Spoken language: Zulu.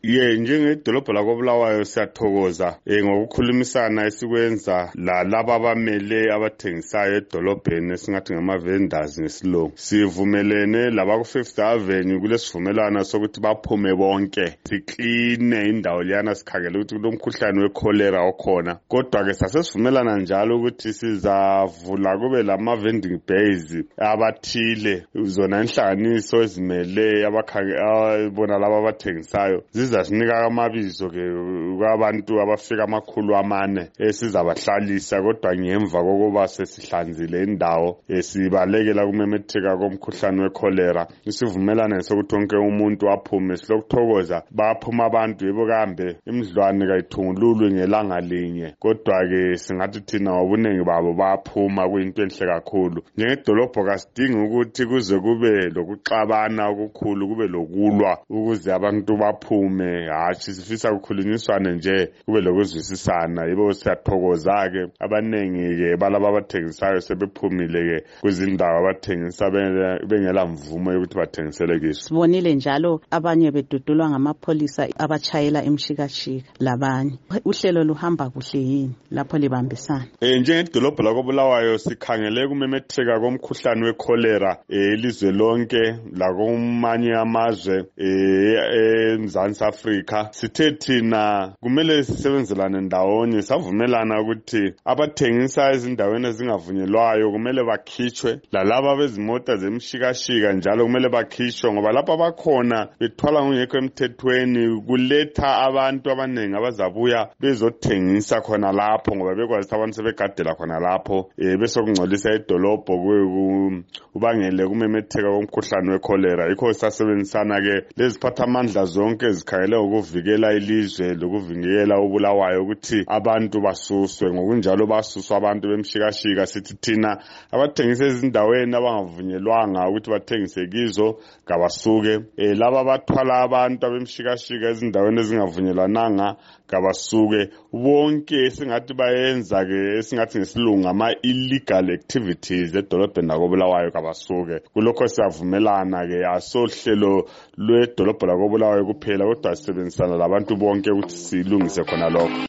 Njengedolobho lakoBulawayo siyathokoza ngokukhulumisana esikwenza laba abamele abathengisayo edolobheni esingathi ngama-vendors ngesilungu. Sivumelene laba ku-Fifth Avenue kulesivumelwano sokuthi baphume bonke sikline indawo liyana sikhangele ukuthi kulomkhuhlane we-cholera okhona. Kodwa-ke sasesivumelana njalo ukuthi sizavula kube lama-vending bays abathile, zona inhlanganiso ezimele bona laba abathengisayo zizasinika amabizo-ke kwabantu abafika 400 sizabahlalisa, kodwa ngemva kokuba sesihlanzile indawo sibalekela kumemetheka komkhuhlane we-cholera. Isivumelane sokuthi wonke umuntu aphume. Silokuthokoza baphuma abantu yebo kambe imidlwane kayithungululwe ngelanga linye, kodwa-ke singathi thina ngobuningi babo baphuma kuyinto enhle kakhulu. Njengedolobho kasidingi ukuthi kuze kube lokuxabana okukhulu, kube lokulwa ukuze abantu baphume. Hatshi sifisa kukhulunyiswane nje, kube lokuzwisisana. Yebo siyathokoza-ke abaningi-ke balaba abathengisayo sebephumile-ke kwizindawo abathengisa bengela mvumo yokuthi bathengisele kiso. Sibonile njalo abanye bedudulwa ngamapholisa abachayela imshikashika labanye. Uhlelo luhamba kuhle yini lapho libambisana? Njengedolobho lakoBulawayo sikhangele kumemetheka komkhuhlane we-cholera elizwe lonke lakumanye amazwe eMzansi Afrika. Sithe thina kumele sisebenzelane ndawonye, savumelana ukuthi abathengisa ezindaweni ezingavunyelwayo kumele bakhishwe, lalaba bezimota zemshikashika njalo kumele bakhishwe, ngoba lapha bakhona bethwala ngekho emthethweni kuletha abantu abaningi abazabuya bezothengisa khona lapho, ngoba bekwazi abantu sebegadela khona lapho bese kungcolisa idolobho ubangele kumemetheka komkhuhlane we-cholera. Yikho sasebenzisana-ke leziphathamandla zonke ezikhangele ukuvikela ilizwe lokuvikela uBulawayo ukuthi abantu basuswe. Ngokunjalo basuswa abantu bemshikashika. Sithi thina abathengisa ezindaweni abangavunyelwanga ukuthi bathengise kizo kabasuke. Laba bathwala abantu abemshikashika ezindaweni ezingavunyelwananga kabasuke. Bonke esingathi bayenza-ke esingathi ngesilungu ama-illegal activities edolobheni lakoBulawayo kabasuke. Kulokho siyavumelana-ke asohlelo lwedolobho lakoBulawayo kuphela, kodwa sisebenzisana labantu bonke ukuthi silungise khona lokho.